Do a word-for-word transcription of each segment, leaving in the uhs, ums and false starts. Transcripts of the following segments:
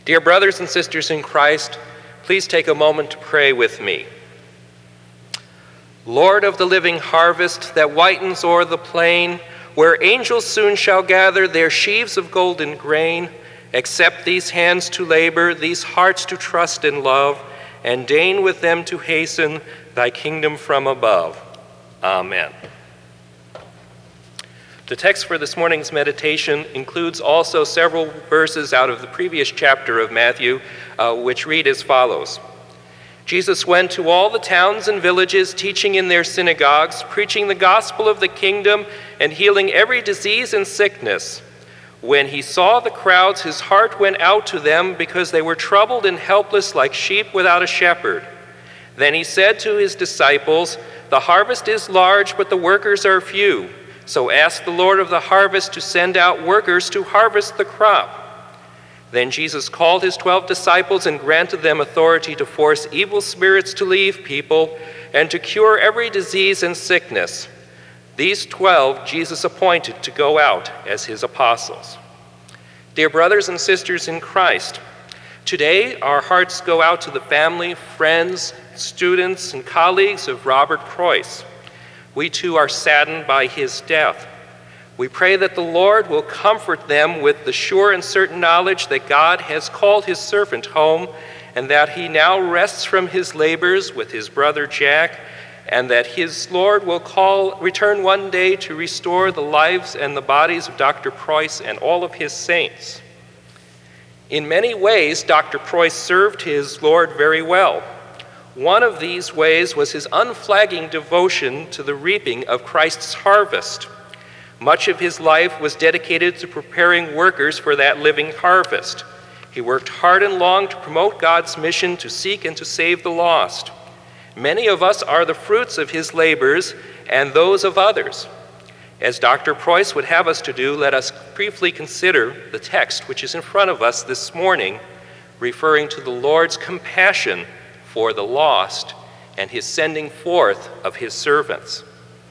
Dear brothers and sisters in Christ, please take a moment to pray with me. Lord of the living harvest that whitens o'er the plain, where angels soon shall gather their sheaves of golden grain, accept these hands to labor, these hearts to trust and love, and deign with them to hasten thy kingdom from above. Amen. The text for this morning's meditation includes also several verses out of the previous chapter of Matthew, uh, which read as follows. Jesus went to all the towns and villages, teaching in their synagogues, preaching the gospel of the kingdom, and healing every disease and sickness. When he saw the crowds, his heart went out to them because they were troubled and helpless like sheep without a shepherd. Then he said to his disciples, "The harvest is large, but the workers are few. So ask the Lord of the harvest to send out workers to harvest the crop." Then Jesus called his twelve disciples and granted them authority to force evil spirits to leave people and to cure every disease and sickness. These twelve Jesus appointed to go out as his apostles. Dear brothers and sisters in Christ, today our hearts go out to the family, friends, students, and colleagues of Robert Preuss. We too are saddened by his death. We pray that the Lord will comfort them with the sure and certain knowledge that God has called his servant home, and that he now rests from his labors with his brother Jack, and that his Lord will call, return one day to restore the lives and the bodies of Doctor Preuss and all of his saints. In many ways, Doctor Preuss served his Lord very well. One of these ways was his unflagging devotion to the reaping of Christ's harvest. Much of his life was dedicated to preparing workers for that living harvest. He worked hard and long to promote God's mission to seek and to save the lost. Many of us are the fruits of his labors and those of others. As Doctor Preuss would have us to do, let us briefly consider the text which is in front of us this morning, referring to the Lord's compassion for the lost and his sending forth of his servants.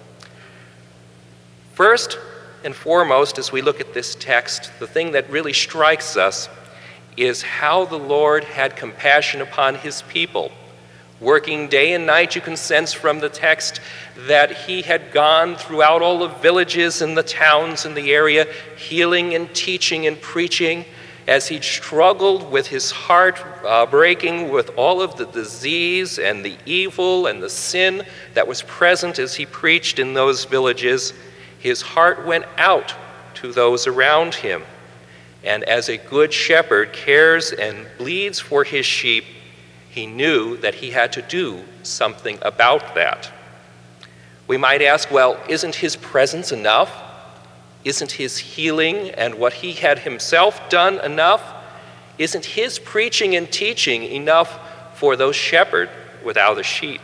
First and foremost, as we look at this text, the thing that really strikes us is how the Lord had compassion upon his people. Working day and night, you can sense from the text that he had gone throughout all the villages and the towns in the area, healing and teaching and preaching, as he struggled with his heart uh, breaking with all of the disease and the evil and the sin that was present as he preached in those villages. His heart went out to those around him. And as a good shepherd cares and bleeds for his sheep, he knew that he had to do something about that. We might ask, well, isn't his presence enough? Isn't his healing and what he had himself done enough? Isn't his preaching and teaching enough for those shepherds without a sheep?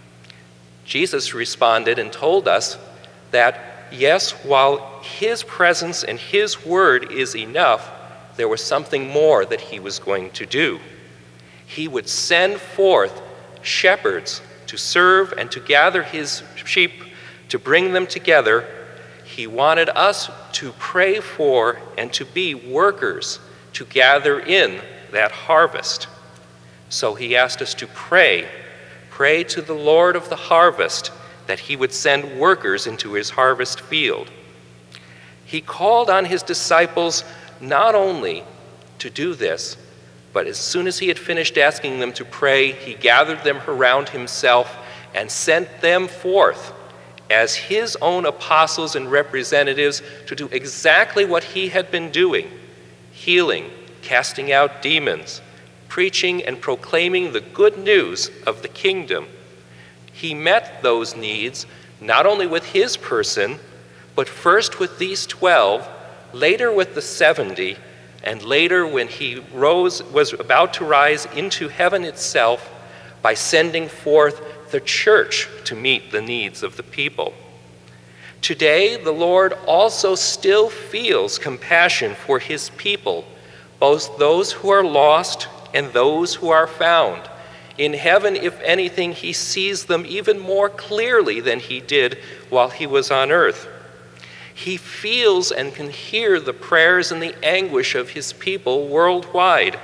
Jesus responded and told us that, yes, while his presence and his word is enough, there was something more that he was going to do. He would send forth shepherds to serve and to gather his sheep, to bring them together. He wanted us to pray for and to be workers to gather in that harvest. So he asked us to pray, pray to the Lord of the harvest that he would send workers into his harvest field. He called on his disciples not only to do this, but as soon as he had finished asking them to pray, he gathered them around himself and sent them forth as his own apostles and representatives to do exactly what he had been doing, healing, casting out demons, preaching and proclaiming the good news of the kingdom. He met those needs not only with his person, but first with these twelve, later with the seventy, and later when he rose, was about to rise into heaven itself by sending forth the church to meet the needs of the people. Today, the Lord also still feels compassion for his people, both those who are lost and those who are found. In heaven, if anything, he sees them even more clearly than he did while he was on earth. He feels and can hear the prayers and the anguish of his people worldwide,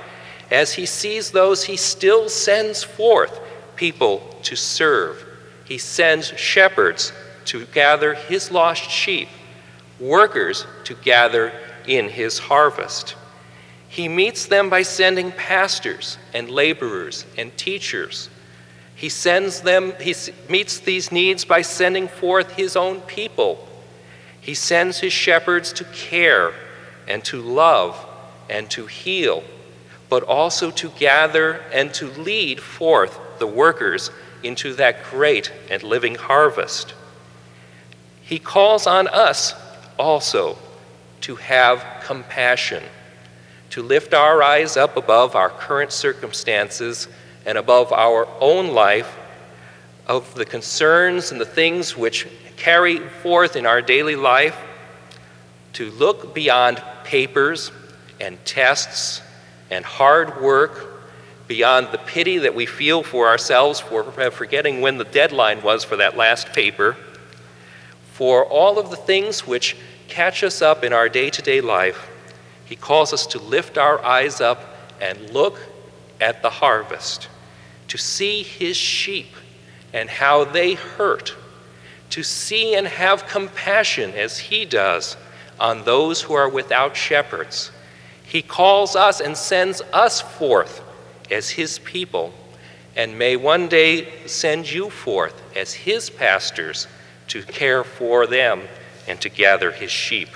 As he sees those, he still sends forth people to serve. He sends shepherds to gather his lost sheep, workers to gather in his harvest. He meets them by sending pastors and laborers and teachers. He sends them, he meets these needs by sending forth his own people. He sends his shepherds to care and to love and to heal, but also to gather and to lead forth the workers into that great and living harvest. He calls on us also to have compassion, to lift our eyes up above our current circumstances and above our own life, of the concerns and the things which carry forth in our daily life, to look beyond papers and tests and hard work, beyond the pity that we feel for ourselves for forgetting when the deadline was for that last paper, for all of the things which catch us up in our day-to-day life. He calls us to lift our eyes up and look at the harvest, to see his sheep and how they hurt, to see and have compassion as he does on those who are without shepherds. He calls us and sends us forth as his people, and may one day send you forth as his pastors to care for them and to gather his sheep.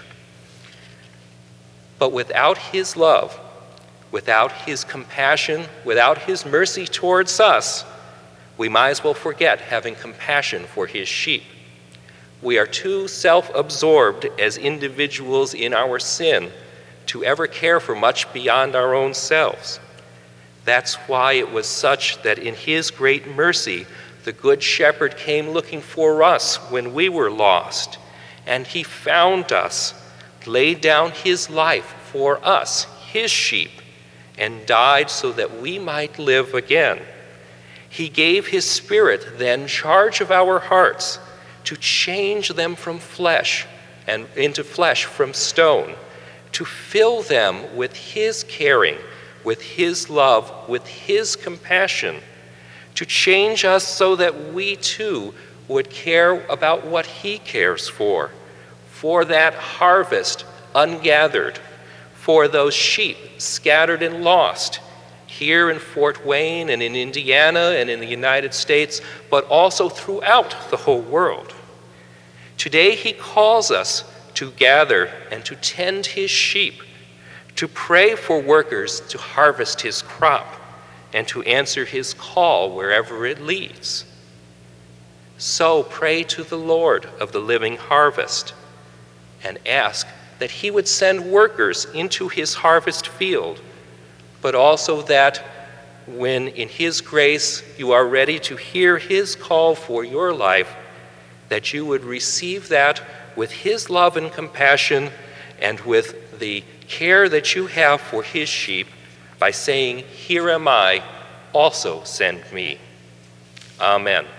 But without his love, without his compassion, without his mercy towards us, we might as well forget having compassion for his sheep. We are too self-absorbed as individuals in our sin to ever care for much beyond our own selves. That's why it was such that in his great mercy, the Good Shepherd came looking for us when we were lost, and he found us, laid down his life for us, his sheep, and died so that we might live again. He gave his Spirit then charge of our hearts to change them from flesh and into flesh from stone, to fill them with his caring, with his love, with his compassion, to change us so that we too would care about what he cares for, for that harvest ungathered, for those sheep scattered and lost here in Fort Wayne and in Indiana and in the United States, but also throughout the whole world. Today he calls us to gather and to tend his sheep, to pray for workers to harvest his crop, and to answer his call wherever it leads. So pray to the Lord of the living harvest and ask that he would send workers into his harvest field, but also that when in his grace you are ready to hear his call for your life, that you would receive that with his love and compassion and with the care that you have for his sheep by saying, "Here am I, also send me." Amen.